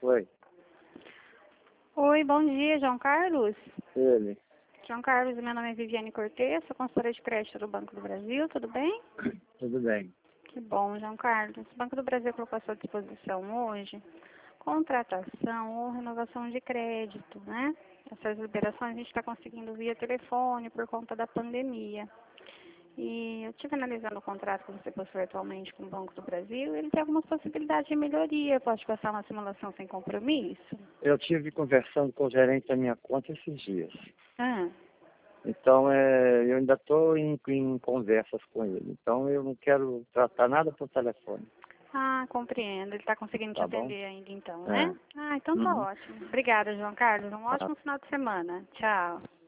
Oi, Oi, bom dia, João Carlos. ele. João Carlos, meu nome é Viviane Cortez, sou consultora de crédito do Banco do Brasil, tudo bem? Tudo bem. Que bom, João Carlos. O Banco do Brasil colocou à sua disposição hoje contratação ou renovação de crédito, né? Essas liberações a gente está conseguindo via telefone por conta da pandemia. E eu estive analisando o contrato que você possui atualmente com o Banco do Brasil, ele tem algumas possibilidades de melhoria. Pode passar uma simulação sem compromisso? Eu tive conversando com o gerente da minha conta esses dias. Ah. Então, eu ainda estou em conversas com ele. Então, eu não quero tratar nada por telefone. Ah, compreendo. Ele está conseguindo te Tá bom? atender ainda então, É. né? Ah, então tá Uhum. ótimo. Obrigada, João Carlos. Um Tá. ótimo final de semana. Tchau.